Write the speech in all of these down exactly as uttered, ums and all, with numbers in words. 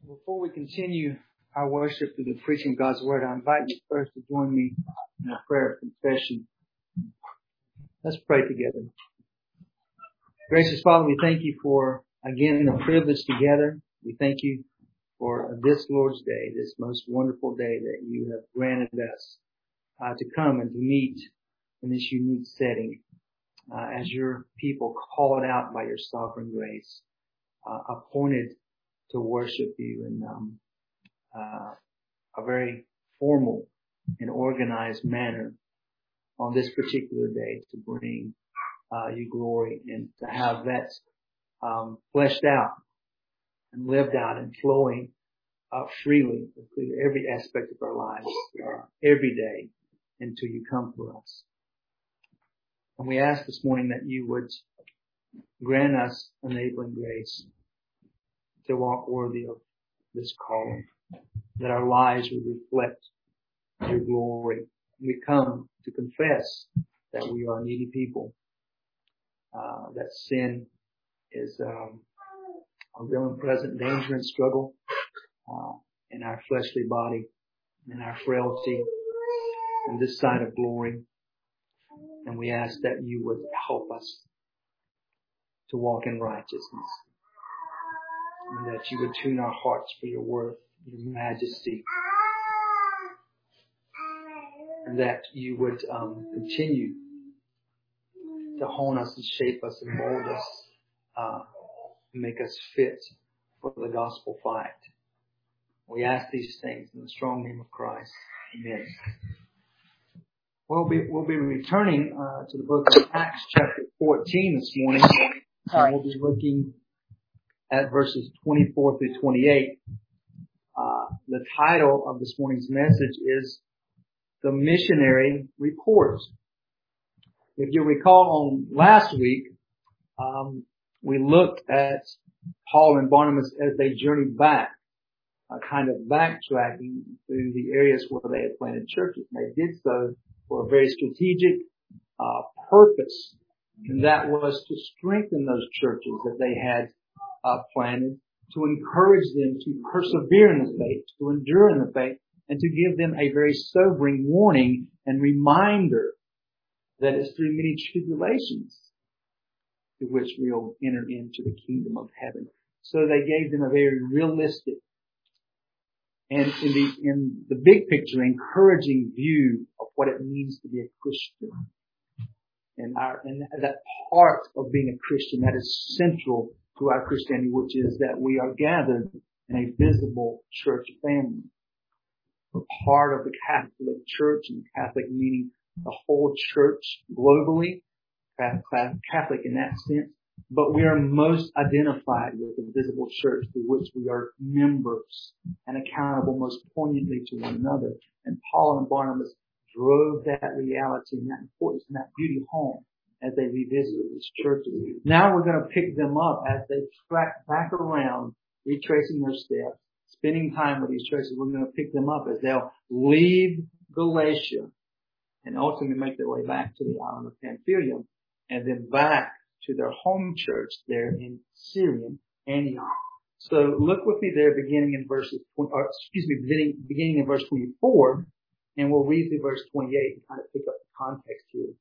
Before we continue our worship through the preaching of God's Word, I invite you first to join me in a prayer of confession. Let's pray together. Gracious Father, we thank you for, again, the privilege together. We thank you for this Lord's Day, this most wonderful day that you have granted us uh, to come and to meet in this unique setting uh, as your people called out by your sovereign grace, uh, appointed to worship you in um, uh, a very formal and organized manner on this particular day to bring uh, you glory and to have that um, fleshed out and lived out and flowing uh, freely through every aspect of our lives uh, every day until you come for us. And we ask this morning that you would grant us enabling grace to walk worthy of this calling, that our lives would reflect your glory. We come to confess that we are needy people, uh, that sin is um, a real and present danger and struggle uh, in our fleshly body, in our frailty, in this side of glory. And we ask that you would help us to walk in righteousness, and that you would tune our hearts for your worth, your majesty, and that you would um, continue to hone us and shape us and mold us, uh, and make us fit for the gospel fight. We ask these things in the strong name of Christ. Amen. We'll be, we'll be returning uh, to the book of Acts chapter fourteen this morning, and we'll be looking at verses twenty-four through twenty-eight. Uh, the title of this morning's message is The Missionary Report. If you recall, on last week, um, we looked at Paul and Barnabas as they journeyed back, uh, kind of backtracking through the areas where they had planted churches. And they did so for a very strategic uh, purpose, and that was to strengthen those churches that they had Uh, planted, to encourage them to persevere in the faith, to endure in the faith, and to give them a very sobering warning and reminder that it's through many tribulations through which we'll enter into the kingdom of heaven. So they gave them a very realistic and in the, in the big picture, encouraging view of what it means to be a Christian. And our, and that part of being a Christian that is central to our Christianity, which is that we are gathered in a visible church family. We're part of the Catholic Church, and Catholic meaning the whole church globally, Catholic in that sense. But we are most identified with the visible church through which we are members and accountable most poignantly to one another. And Paul and Barnabas drove that reality and that importance and that beauty home as they revisited these churches. Now we're going to pick them up as they track back around, retracing their steps, spending time with these churches. We're going to pick them up as they'll leave Galatia and ultimately make their way back to the island of Pamphylia, and then back to their home church there in Syrian Antioch. So look with me there, beginning in verses, or excuse me, beginning, beginning in verse twenty-four, and we'll read through verse twenty-eight and kind of pick up the context here.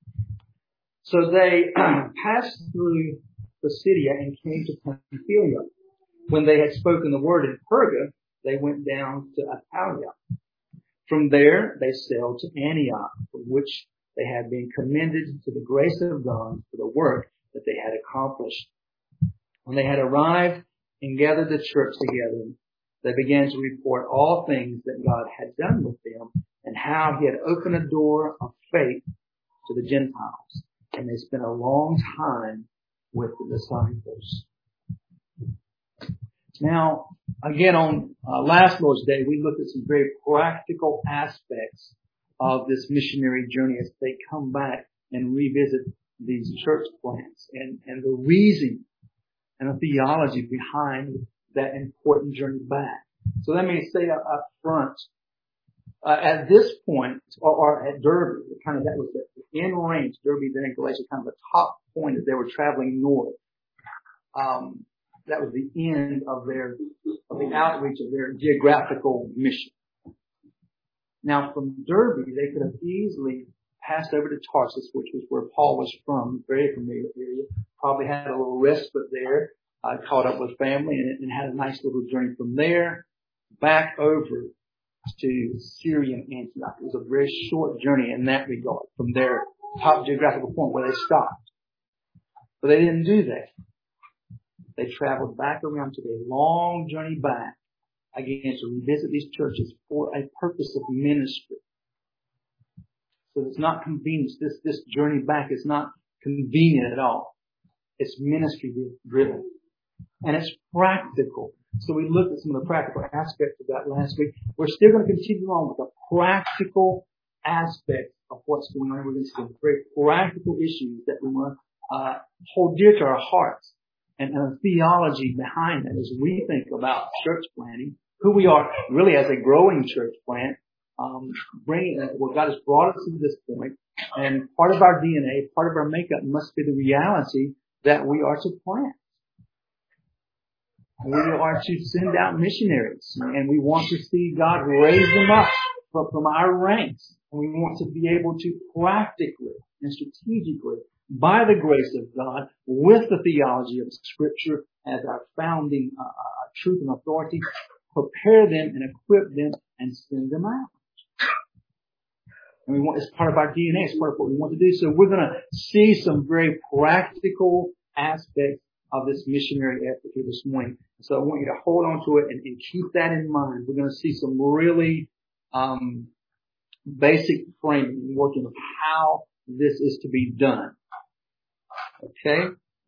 So they passed through Pisidia and came to Pamphylia. When they had spoken the word in Perga, they went down to Attalia. From there, they sailed to Antioch, from which they had been commended to the grace of God for the work that they had accomplished. When they had arrived and gathered the church together, they began to report all things that God had done with them and how he had opened a door of faith to the Gentiles. And they spent a long time with the disciples. Now, again, on uh, last Lord's Day, we looked at some very practical aspects of this missionary journey as they come back and revisit these church plants and, and the reason and the theology behind that important journey back. So let me say up, up front, Uh, at this point, or, or at Derbe, kind of that was the end range, Derbe, then Galatia, kind of the top point as they were traveling north. Um, that was the end of their, of the outreach of their geographical mission. Now from Derbe, they could have easily passed over to Tarsus, which was where Paul was from, very familiar area. Probably had a little respite there, uh, caught up with family, and, and had a nice little journey from there back over to Syrian Antioch. It was a very short journey in that regard from their top geographical point where they stopped. But they didn't do that. They traveled back around to a long journey back again to revisit these churches for a purpose of ministry. So it's not convenience. This, this journey back is not convenient at all. It's ministry driven. And it's practical. So we looked at some of the practical aspects of that last week. We're still going to continue on with the practical aspects of what's going on. We're going to see some very practical issues that we want to uh, hold dear to our hearts. And, and the theology behind that as we think about church planting, who we are really as a growing church plant, um, bringing uh, what God has brought us to this point, and part of our D N A, part of our makeup must be the reality that we are to plant. We are to send out missionaries, and we want to see God raise them up from, from our ranks. And we want to be able to practically and strategically, by the grace of God, with the theology of Scripture as our founding uh, uh, truth and authority, prepare them and equip them and send them out. And we want, it's part of our D N A, it's part of what we want to do. So we're going to see some very practical aspects of this missionary effort here this morning. So I want you to hold on to it and, and keep that in mind. We're going to see some really um basic framing and working of how this is to be done. Okay?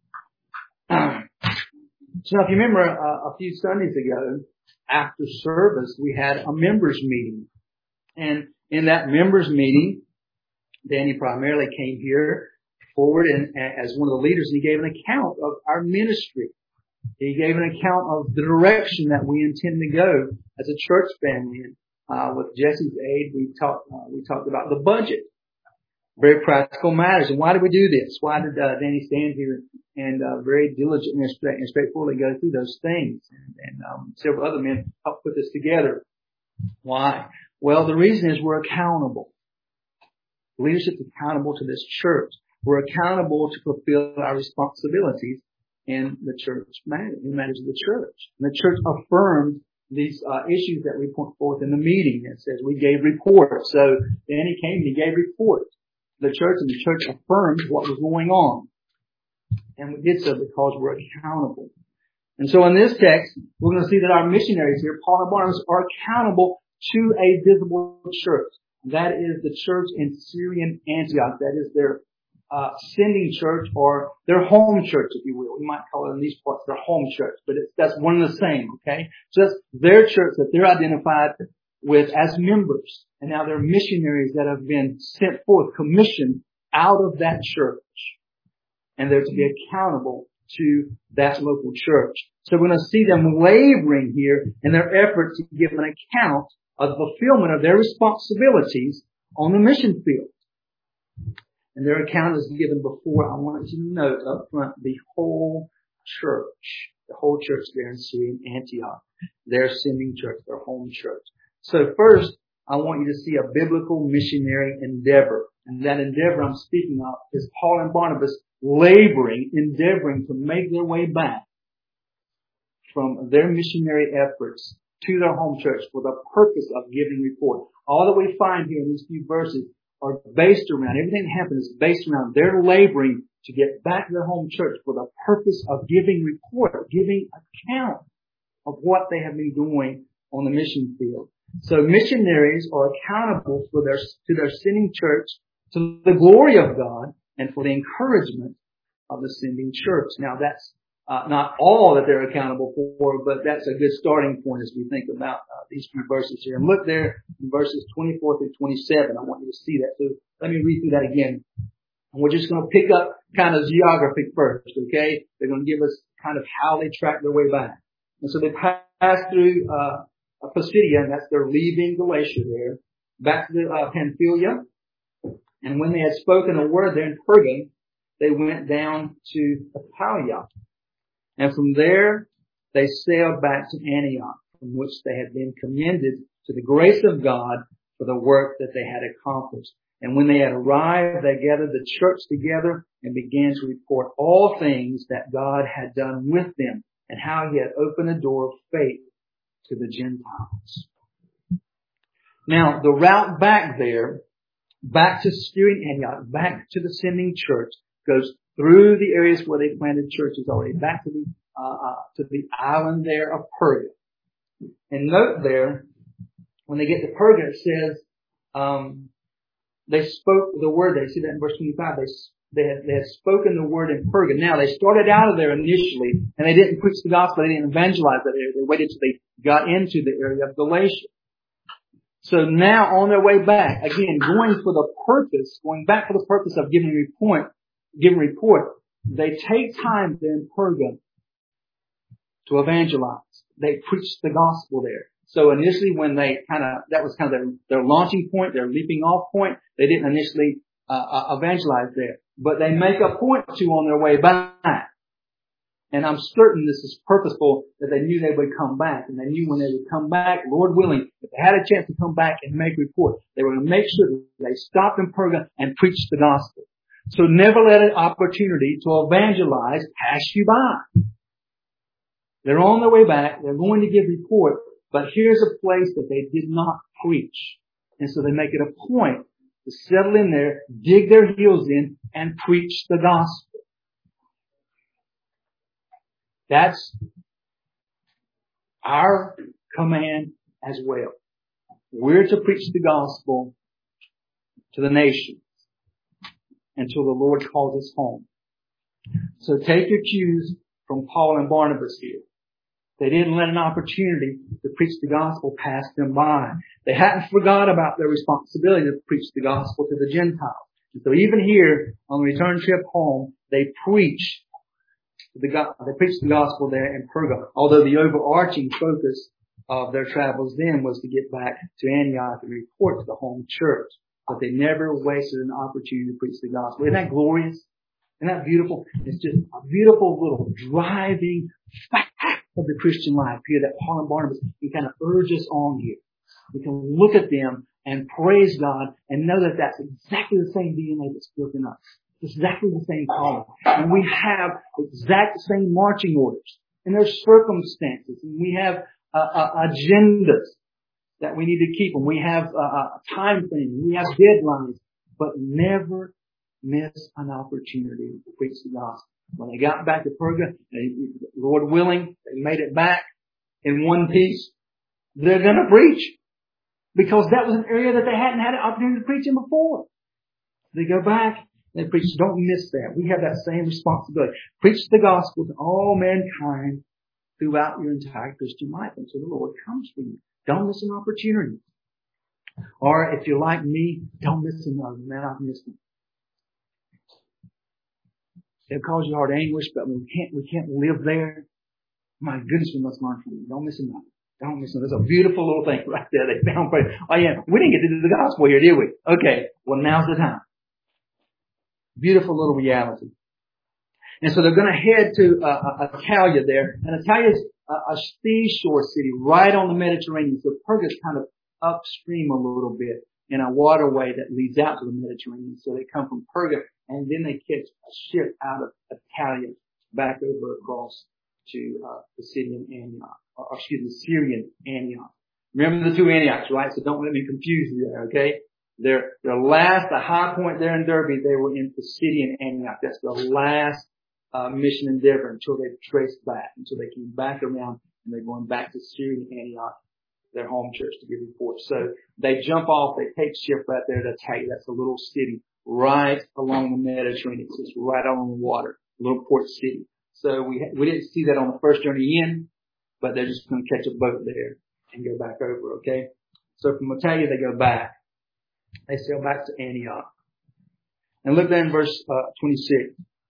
So if you remember uh, a few Sundays ago, after service, we had a members meeting. And in that members meeting, Danny primarily came here forward and as one of the leaders, and he gave an account of our ministry. He gave an account of the direction that we intend to go as a church family. And uh, with Jesse's aid, we talked uh, we talked about the budget, very practical matters. And why did we do this? Why did uh, Danny stand here and uh, very diligently and, straight, and straightforwardly go through those things? And, and um, several other men helped put this together. Why? Well, the reason is we're accountable. Leadership's accountable to this church. We're accountable to fulfill our responsibilities in the church matters, in matters of the church. And the church affirmed these uh, issues that we put forth in the meeting. It says we gave reports. So Danny came and he gave reports to the church, and the church affirmed what was going on. And we did so because we're accountable. And so in this text, we're going to see that our missionaries here, Paul and Barnabas, are accountable to a visible church. That is the church in Syrian Antioch. That is their Uh, sending church, or their home church, if you will. We might call it in these parts their home church, but it's, that's one and the same, okay? Just their church that they're identified with as members. And now they're missionaries that have been sent forth, commissioned out of that church. And they're to be accountable to that local church. So we're going to see them laboring here in their effort to give an account of the fulfillment of their responsibilities on the mission field. And their account is given before. I want you to note up front the whole church, the whole church there in Syrian Antioch, their sending church, their home church. So first, I want you to see a biblical missionary endeavor. And that endeavor I'm speaking of is Paul and Barnabas laboring, endeavoring to make their way back from their missionary efforts to their home church for the purpose of giving report. All that we find here in these few verses are based around, everything that happened is based around their laboring to get back to their home church for the purpose of giving report, giving account of what they have been doing on the mission field. So missionaries are accountable for their, to their sending church, to the glory of God, and for the encouragement of the sending church. Now that's Uh, not all that they're accountable for, but that's a good starting point as we think about uh, these few verses here. And look there in verses twenty-four through twenty-seven. I want you to see that. So let me read through that again. And we're just going to pick up kind of geography first, okay? They're going to give us kind of how they track their way back. And so they pass through uh, Pisidia, and that's their leaving Galatia there, back to uh, Pamphylia. And when they had spoken a word there in Perga, they went down to Attalia. And from there, they sailed back to Antioch, from which they had been commended to the grace of God for the work that they had accomplished. And when they had arrived, they gathered the church together and began to report all things that God had done with them and how he had opened a door of faith to the Gentiles. Now, the route back there, back to Syrian Antioch, back to the sending church, goes through the areas where they planted churches already, back to the uh, uh, to the island there of Perga. And note there, when they get to Perga, it says um, they spoke the word. They see that in verse twenty-five. They they had, they had spoken the word in Perga. Now they started out of there initially, and they didn't preach the gospel. They didn't evangelize that area. They waited till they got into the area of Galatia. So now on their way back, again, going for the purpose, going back for the purpose of giving report, giving report, they take time there in Perga to evangelize. They preached the gospel there. So initially when they kind of, that was kind of their, their launching point, their leaping off point, they didn't initially uh, uh, evangelize there. But they make a point to on their way back. And I'm certain this is purposeful, that they knew they would come back. And they knew when they would come back, Lord willing, if they had a chance to come back and make report, they were going to make sure that they stopped in Perga and preached the gospel. So never let an opportunity to evangelize pass you by. They're on their way back. They're going to give report. But here's a place that they did not preach. And so they make it a point to settle in there, dig their heels in, and preach the gospel. That's our command as well. We're to preach the gospel to the nations until the Lord calls us home. So take your cues from Paul and Barnabas here. They didn't let an opportunity to preach the gospel pass them by. They hadn't forgot about their responsibility to preach the gospel to the Gentiles. And so even here, on the return trip home, they preached the, they preached the gospel there in Perga. Although the overarching focus of their travels then was to get back to Antioch and report to the home church. But they never wasted an opportunity to preach the gospel. Isn't that glorious? Isn't that beautiful? It's just a beautiful little driving fact of the Christian life here that Paul and Barnabas can kind of urge us on here. We can look at them and praise God and know that that's exactly the same D N A that's built in us. It's exactly the same calling. And we have exact same marching orders. And there's circumstances. And we have uh, uh, agendas that we need to keep. And we have uh, a time frame. We have deadlines. But never miss an opportunity to preach the gospel. When they got back to Perga, they, Lord willing, they made it back in one piece. They're going to preach. Because that was an area that they hadn't had an opportunity to preach in before. They go back. They preach. Don't miss that. We have that same responsibility. Preach the gospel to all mankind throughout your entire Christian life until the Lord comes for you. Don't miss an opportunity. Or if you're like me, don't miss another. Man, I've missed them. It'll cause you hard anguish, but we can't, we can't live there. My goodness, we must learn from you. Don't miss another. Don't miss another. There's a beautiful little thing right there. They found. Oh yeah, we didn't get to do the gospel here, did we? Okay, well now's the time. Beautiful little reality. And so they're going to head to uh, Attalia there. And Attalia is a, a seashore city right on the Mediterranean. So Perga is kind of upstream a little bit in a waterway that leads out to the Mediterranean. So they come from Perga and then they catch a ship out of Attalia back over across to uh, the city of Antioch. Or, or excuse me, Syrian Antioch. Remember the two Antiochs, right? So don't let me confuse you there, okay? Their, their last, the high point there in Derbe, they were in Pisidian Antioch. That's the last, uh, mission endeavor until they traced back, until they came back around and they're going back to Syrian Antioch, their home church, to give reports. So they jump off, they take ship right there to Attalia. That's a little city right along the Mediterranean. It's just right along the water, a little port city. So we, we didn't see that on the first journey in, but they're just going to catch a boat there and go back over, okay? So from Attalia, they go back. They sail back to Antioch. And look there in verse uh, twenty-six.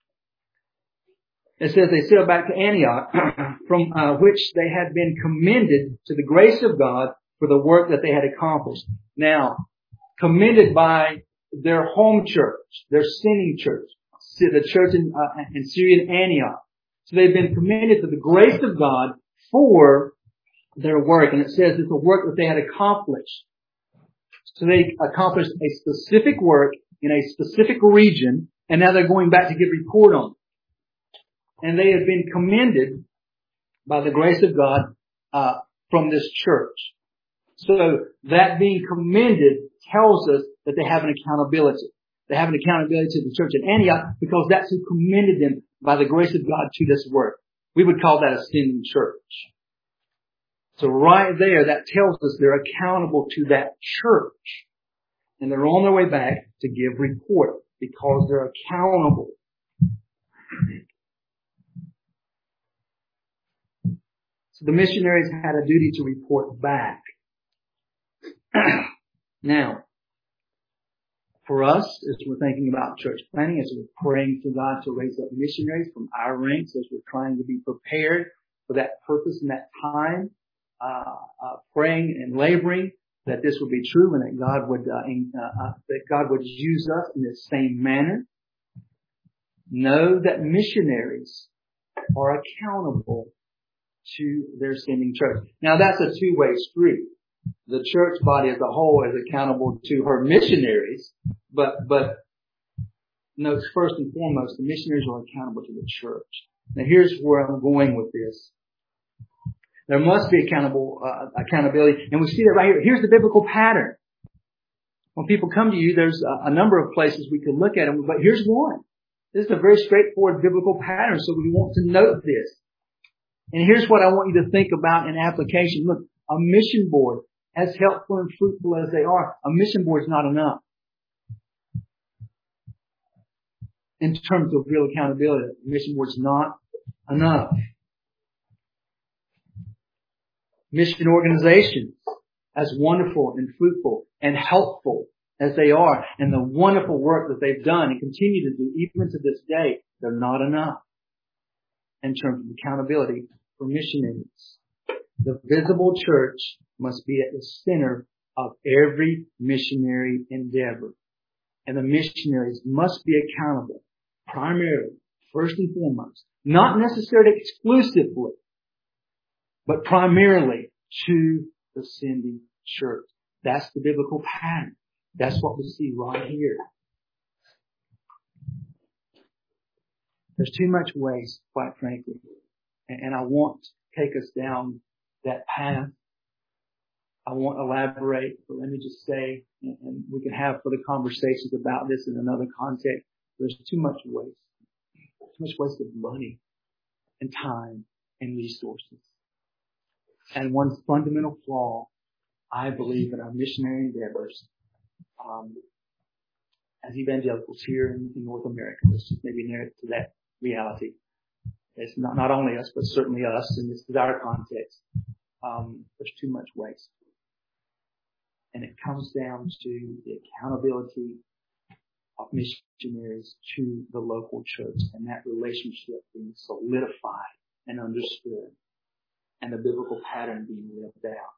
It says they sailed back to Antioch, from uh, which they had been commended to the grace of God for the work that they had accomplished. Now, commended by their home church, their sending church, the church in, uh, in Syrian Antioch. So they've been commended to the grace of God for their work. And it says it's a work that they had accomplished. So they accomplished a specific work in a specific region, and now they're going back to give report on it. And they have been commended by the grace of God uh, from this church. So that being commended tells us that they have an accountability. They have an accountability to the church at Antioch because that's who commended them by the grace of God to this work. We would call that a sending church. So right there, that tells us they're accountable to that church. And they're on their way back to give report because they're accountable. So the missionaries had a duty to report back. Now, for us, as we're thinking about church planning, as we're praying for God to raise up missionaries from our ranks, as we're trying to be prepared for that purpose and that time, uh, uh praying and laboring that this would be true and that God would uh, in, uh, uh, that God would use us in the same manner. Know that missionaries are accountable to their sending church. Now that's a two-way street. The church body as a whole is accountable to her missionaries, but but note first and foremost, the missionaries are accountable to the church. Now here's where I'm going with this. There must be accountable uh, accountability, and we see that right here. Here's the biblical pattern. When people come to you, there's a, a number of places we could look at them, but here's one. This is a very straightforward biblical pattern, so we want to note this. And here's what I want you to think about in application. Look, a mission board, as helpful and fruitful as they are, a mission board is not enough in terms of real accountability. A mission board is not enough. Mission organizations, as wonderful and fruitful and helpful as they are, and the wonderful work that they've done and continue to do even to this day, they're not enough in terms of accountability for missionaries. The visible church must be at the center of every missionary endeavor. And the missionaries must be accountable primarily, first and foremost, not necessarily exclusively, but primarily to the sending church. That's the biblical pattern. That's what we see right here. There's too much waste, quite frankly. And I want to take us down that path. I won't elaborate, but let me just say, and we can have further conversations about this in another context. There's too much waste. Too much waste of money and time and resources. And one fundamental flaw, I believe, in our missionary endeavors, um, as evangelicals here in, in North America, let's just maybe narrow it to that reality. It's not, not only us, but certainly us, and this is our context. Um, there's too much waste. And it comes down to the accountability of missionaries to the local church and that relationship being solidified and understood and the biblical pattern being lived out.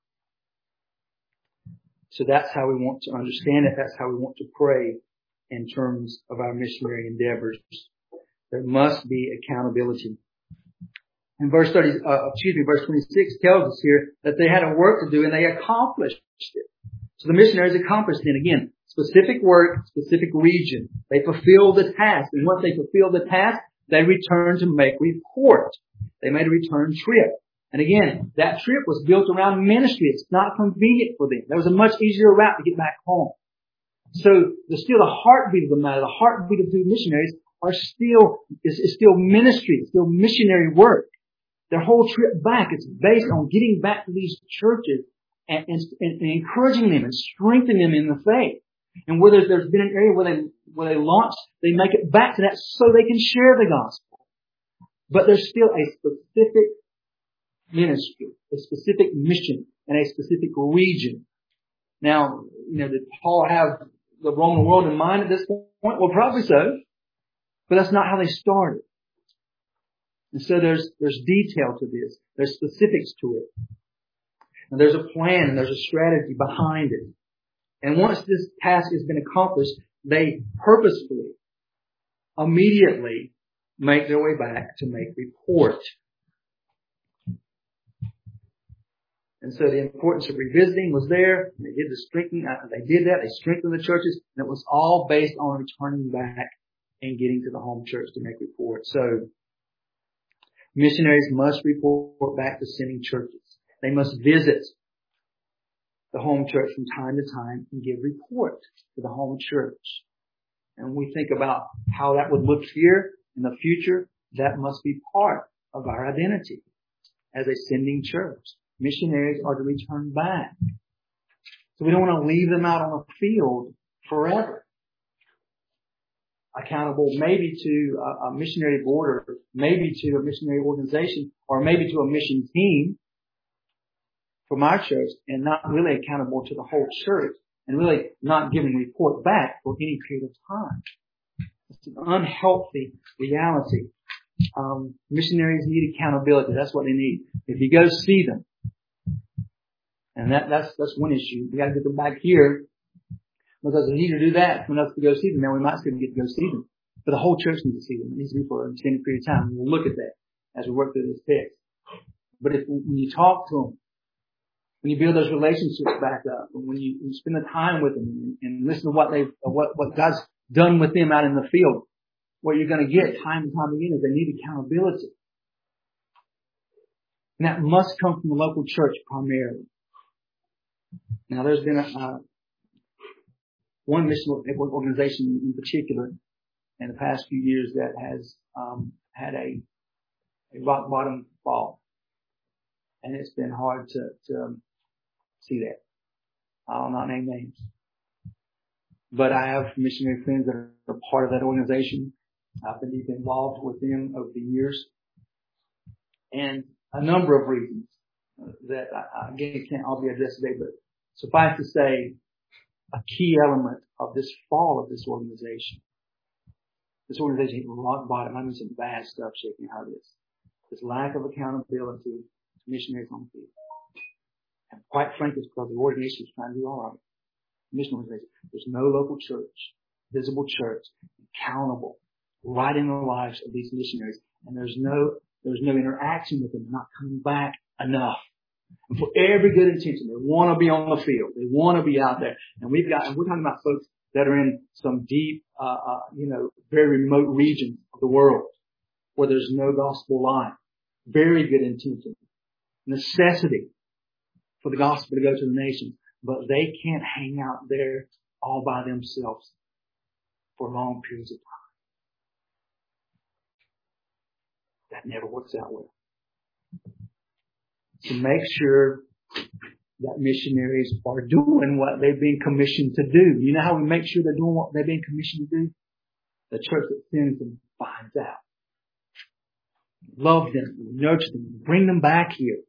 So that's how we want to understand it. That's how we want to pray in terms of our missionary endeavors. There must be accountability. And verse thirty, uh, excuse me, verse twenty-six tells us here that they had a work to do and they accomplished it. So the missionaries accomplished it. Again, specific work, specific region. They fulfilled the task. And once they fulfilled the task, they returned to make report. They made a return trip. And again, that trip was built around ministry. It's not convenient for them. There was a much easier route to get back home. So there's still the heartbeat of the matter. The heartbeat of the missionaries are still, is, is still ministry. It's still missionary work. Their whole trip back is based on getting back to these churches and, and, and encouraging them and strengthening them in the faith. And whether there's been an area where they, where they launched, they make it back to that so they can share the gospel. But there's still a specific ministry, a specific mission, and a specific region. Now, you know, did Paul have the Roman world in mind at this point? Well, probably so. But that's not how they started. And so there's, there's detail to this. There's specifics to it. And there's a plan and there's a strategy behind it. And once this task has been accomplished, they purposefully, immediately make their way back to make report. And so the importance of revisiting was there. They did the strengthening. They did that. They strengthened the churches. And it was all based on returning back and getting to the home church to make report. So missionaries must report back to sending churches. They must visit the home church from time to time and give report to the home church. And when we think about how that would look here in the future, that must be part of our identity as a sending church. Missionaries are to return back. So we don't want to leave them out on the field forever. Accountable maybe to a, a missionary board, or maybe to a missionary organization, or maybe to a mission team from our church, and not really accountable to the whole church, and really not giving report back for any period of time. It's an unhealthy reality. Um, missionaries need accountability. That's what they need. If you go see them, and that, that's that's one issue. We got to get them back here, because if you need to do that for us to go see them, then we might still get to go see them. But the whole church needs to see them. It needs to be for an extended period of time. We'll look at that as we work through this text. But if when you talk to them, when you build those relationships back up, and when you, you spend the time with them and, and listen to what they what what God's done with them out in the field, what you're going to get time and time again is they need accountability. And that must come from the local church primarily. Now, there's been a, uh, one mission organization in particular in the past few years that has um, had a, a rock bottom fall, and it's been hard to, to um, see that. I'll not name names, but I have missionary friends that are part of that organization. I've been deeply involved with them over the years, and a number of reasons that I, again can't all be addressed today, but suffice to say, a key element of this fall of this organization. This organization hit rock bottom. I mean, some bad stuff shaking out of this. This lack of accountability to missionaries on the field. And quite frankly, it's because the organization is trying to do all of it. Mission organization. There's no local church, visible church, accountable, right in the lives of these missionaries. And there's no, there's no interaction with them, not coming back enough. And for every good intention, they want to be on the field. They want to be out there. And we've got, and we're talking about folks that are in some deep, uh, uh, you know, very remote regions of the world where there's no gospel line. Very good intention. Necessity for the gospel to go to the nations. But they can't hang out there all by themselves for long periods of time. That never works out well. To make sure that missionaries are doing what they've been commissioned to do. You know how we make sure they're doing what they've been commissioned to do? The church that sends them finds out. Love them, nurture them, bring them back here.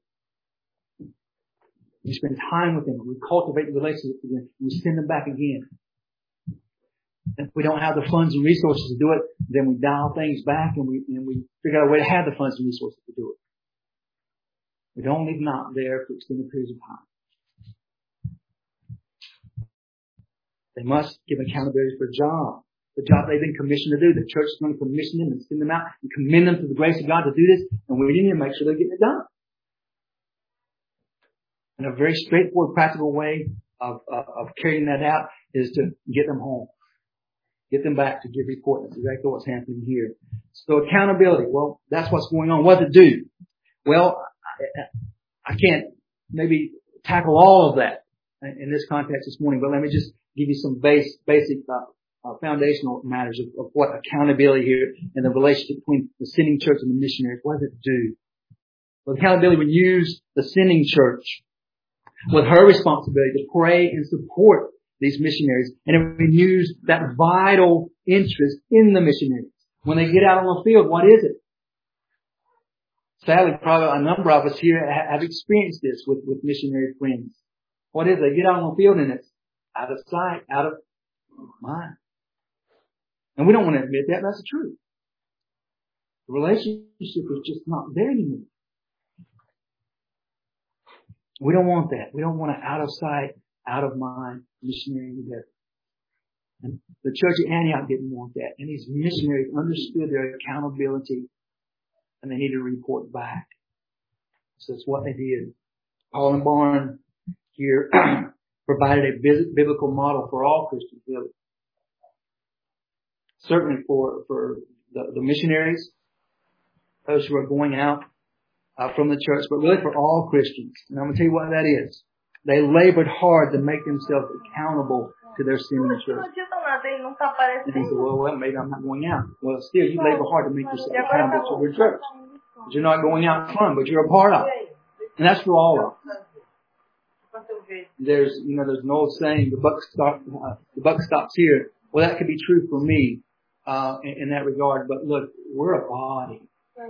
We spend time with them. We cultivate relationships with them. We send them back again. If we don't have the funds and resources to do it, then we dial things back and we and we figure out a way to have the funds and resources to do it. We don't leave them out there for extended periods of time. They must give accountability for a job. The job they've been commissioned to do. The church is going to commission them and send them out and commend them to the grace of God to do this. And we need to make sure they're getting it done. And a very straightforward, practical way of, of, of carrying that out is to get them home. Get them back to give report. That's exactly what's happening here. So accountability. Well, that's what's going on. What to do? Well, I can't maybe tackle all of that in this context this morning, but let me just give you some base, basic uh, uh, foundational matters of, of what accountability here and the relationship between the sending church and the missionaries. What does it do? Well, accountability would use the sending church with her responsibility to pray and support these missionaries, and it would use that vital interest in the missionaries. When they get out on the field, what is it? Sadly, probably a number of us here have experienced this with, with missionary friends. What is it? They get out on the field and it's out of sight, out of mind. And we don't want to admit that. That's the truth. The relationship is just not there anymore. We don't want that. We don't want an out of sight, out of mind missionary together. And the church at Antioch didn't want that. And these missionaries understood their accountability and they needed to report back. So that's what they did. Paul and Barn here provided a biblical model for all Christians, really. Certainly for, for the, the missionaries, those who are going out uh, from the church, but really for all Christians. And I'm going to tell you what that is. They labored hard to make themselves accountable to their sin in the church. And they say, well, well, maybe I'm not going out. Well, still, you labor hard to make yourself accountable to your church. But you're not going out front, but you're a part of it. And that's for all of us. There's, you know, there's an old saying, the buck stops, uh, the buck stops here. Well, that could be true for me, uh, in, in that regard. But look, we're a body.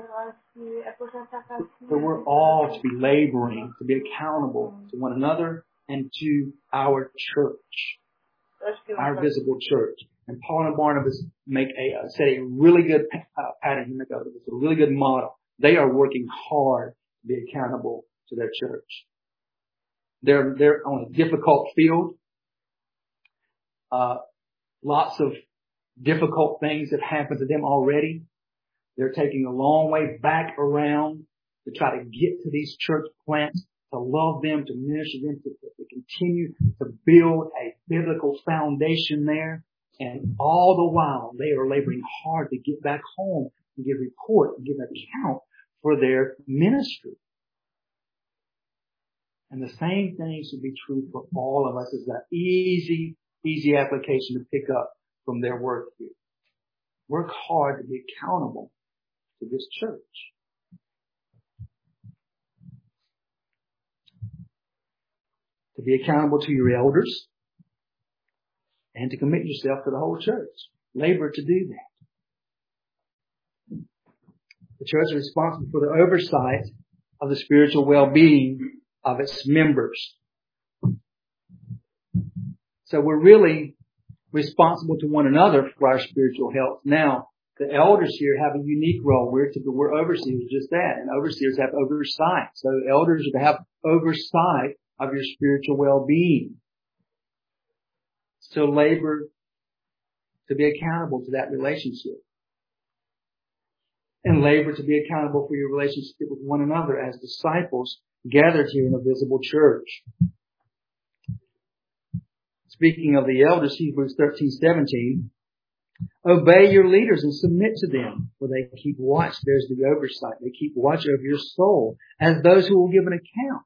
So we're all to be laboring, to be accountable to one another and to our church, our visible church. And Paul and Barnabas make a, uh, set a really good uh, pattern here. It's a really good model. They are working hard to be accountable to their church. They're, they're on a difficult field. Uh, lots of difficult things have happened to them already. They're taking a long way back around to try to get to these church plants, to love them, to minister them, to, to continue to build a biblical foundation there. And all the while, they are laboring hard to get back home and give report and give account for their ministry. And the same thing should be true for all of us. Is that easy, easy application to pick up from their work here. Work hard to be accountable to this church. To be accountable to your elders and to commit yourself to the whole church. Labor to do that. The church is responsible for the oversight of the spiritual well-being of its members. So we're really responsible to one another for our spiritual health. Now, the elders here have a unique role. We're to, we're overseers, just that. And overseers have oversight. So elders are to have oversight of your spiritual well-being. So labor to be accountable to that relationship. And labor to be accountable for your relationship with one another as disciples gathered here in a visible church. Speaking of the elders, Hebrews thirteen seventeen, obey your leaders and submit to them, for they keep watch. There's the oversight. They keep watch over your soul as those who will give an account.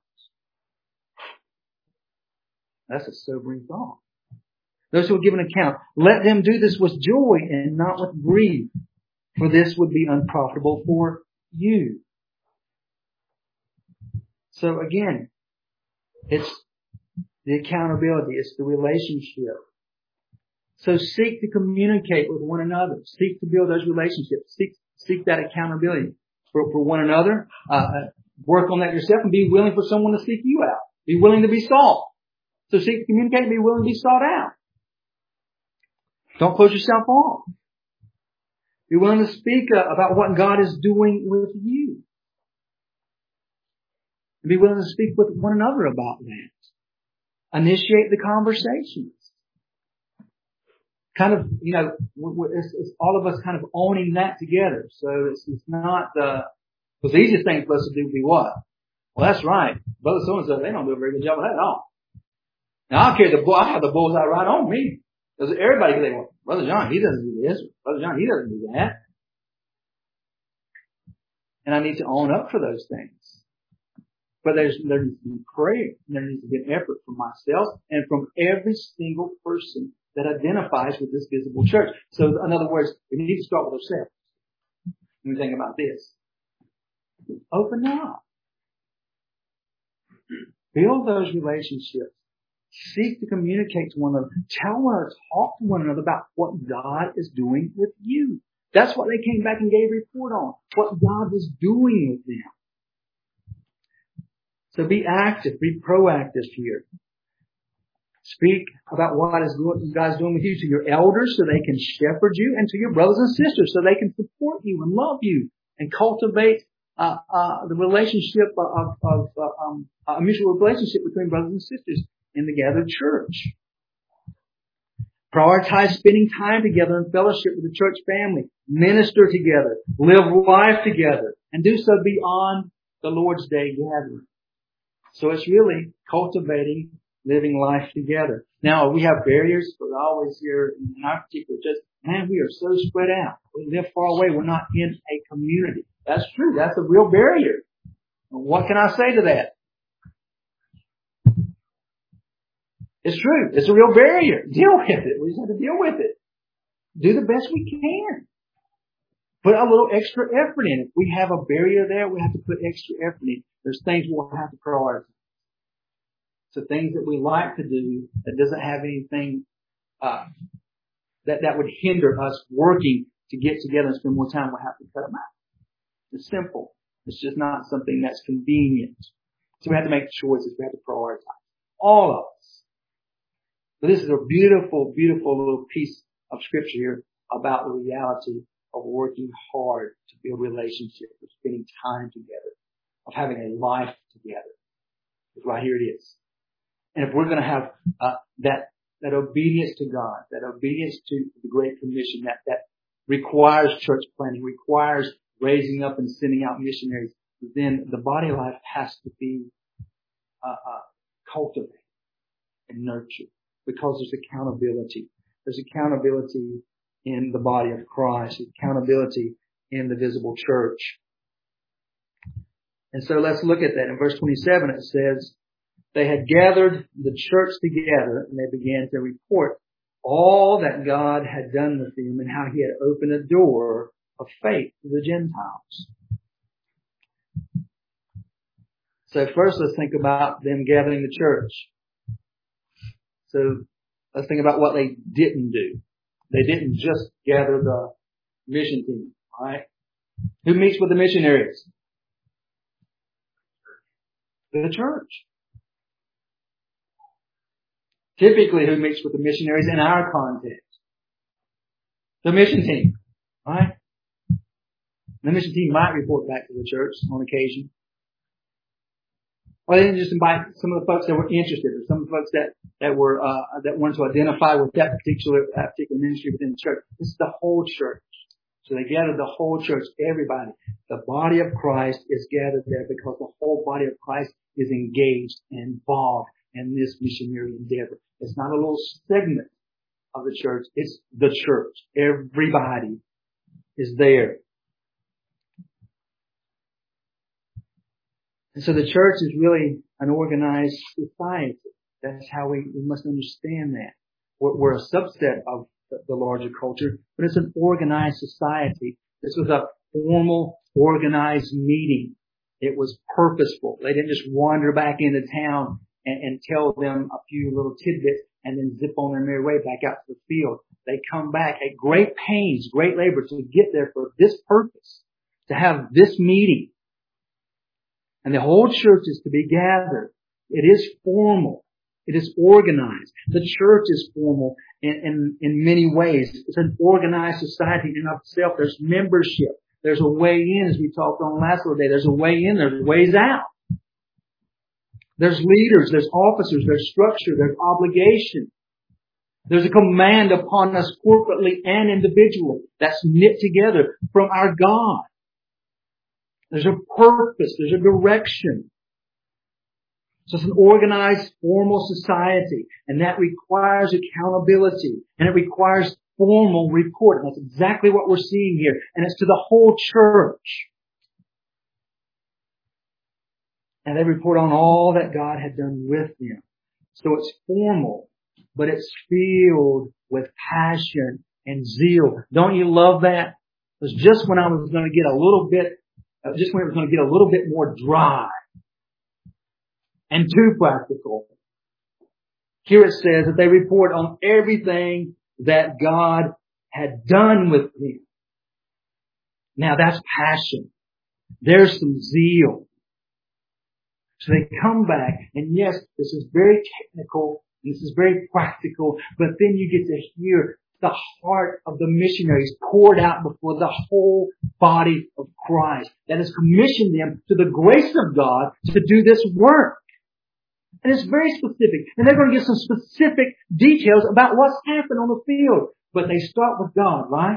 That's a sobering thought. Those who will give an account, let them do this with joy and not with grief, for this would be unprofitable for you. So again, it's the accountability, it's the relationship. So seek to communicate with one another. Seek to build those relationships. Seek, seek that accountability for, for one another. Uh, work on that yourself and be willing for someone to seek you out. Be willing to be sought. So seek to communicate and be willing to be sought out. Don't close yourself off. Be willing to speak uh, about what God is doing with you. And be willing to speak with one another about that. Initiate the conversations. Kind of, you know, it's, it's all of us kind of owning that together. So it's, it's not the, because the easiest thing for us to do would be what? Well, that's right. Brother so-and-so, they don't do a very good job of that at all. Now I'll carry the bull, I have the bullseye right on me. Because everybody can say, well, Brother John, he doesn't do this. Brother John, he doesn't do that. And I need to own up for those things. But there's, there needs to be prayer. There needs to be an effort from myself and from every single person that identifies with this visible church. So in other words, we need to start with ourselves. When we think about this. Open up. Build those relationships. Seek to communicate to one another. Tell one another, talk to one another about what God is doing with you. That's what they came back and gave a report on. What God was doing with them. So be active, be proactive here. Speak about what is God's doing with you to your elders so they can shepherd you, and to your brothers and sisters so they can support you and love you and cultivate uh, uh, the relationship of, of uh, um, a mutual relationship between brothers and sisters in the gathered church. Prioritize spending time together in fellowship with the church family. Minister together. Live life together. And do so beyond the Lord's Day gathering. So it's really cultivating living life together. Now, we have barriers, but I always hear in our particular church, man, we are so spread out. We live far away. We're not in a community. That's true. That's a real barrier. What can I say to that? It's true. It's a real barrier. Deal with it. We just have to deal with it. Do the best we can. Put a little extra effort in. If we have a barrier there, we have to put extra effort in. There's things we'll have to prioritize. So things that we like to do that doesn't have anything uh, that that would hinder us working to get together and spend more time, we'll have to cut them out. It's simple. It's just not something that's convenient. So we have to make choices. We have to prioritize. All of us. But this is a beautiful, beautiful little piece of scripture here about the reality of working hard to build relationships, of spending time together, of having a life together. Right here it is. And if we're going to have uh, that that obedience to God, that obedience to the Great Commission, that that requires church planning, requires raising up and sending out missionaries, then the body life has to be uh, uh, cultivated and nurtured because there's accountability. There's accountability in the body of Christ, accountability in the visible church. And so let's look at that. In verse twenty-seven it says, they had gathered the church together and they began to report all that God had done with them and how He had opened a door of faith to the Gentiles. So first let's think about them gathering the church. So let's think about what they didn't do. They didn't just gather the mission team, alright? Who meets with the missionaries? The church. Typically, who meets with the missionaries in our context? The mission team, right? The mission team might report back to the church on occasion. Or they didn't just invite some of the folks that were interested, or some of the folks that that were uh, that wanted to identify with that particular that particular ministry within the church. This is the whole church. So they gathered the whole church, everybody. The body of Christ is gathered there because the whole body of Christ is engaged and involved in this missionary endeavor. It's not a little segment of the church. It's the church. Everybody is there. And so the church is really an organized society. That's how we, we must understand that. We're, we're a subset of the, the larger culture, but it's an organized society. This was a formal, organized meeting. It was purposeful. They didn't just wander back into town and, and tell them a few little tidbits and then zip on their merry way back out to the field. They come back at great pains, great labor to get there for this purpose, to have this meeting. And the whole church is to be gathered. It is formal. It is organized. The church is formal in, in, in many ways. It's an organized society in and of itself. There's membership. There's a way in, as we talked on last day. There's a way in. There's ways out. There's leaders. There's officers. There's structure. There's obligation. There's a command upon us corporately and individually that's knit together from our God. There's a purpose. There's a direction. So it's an organized, formal society. And that requires accountability. And it requires formal reporting. That's exactly what we're seeing here. And it's to the whole church. And they report on all that God had done with them. So it's formal, but it's filled with passion and zeal. Don't you love that? It was just when I was going to get a little bit Uh, just when it was going to get a little bit more dry and too practical. Here it says that they report on everything that God had done with them. Now that's passion. There's some zeal. So they come back, and yes, this is very technical, this is very practical, but then you get to hear the heart of the missionaries poured out before the whole body of Christ that has commissioned them to the grace of God to do this work. And it's very specific. And they're going to get some specific details about what's happened on the field. But they start with God, right?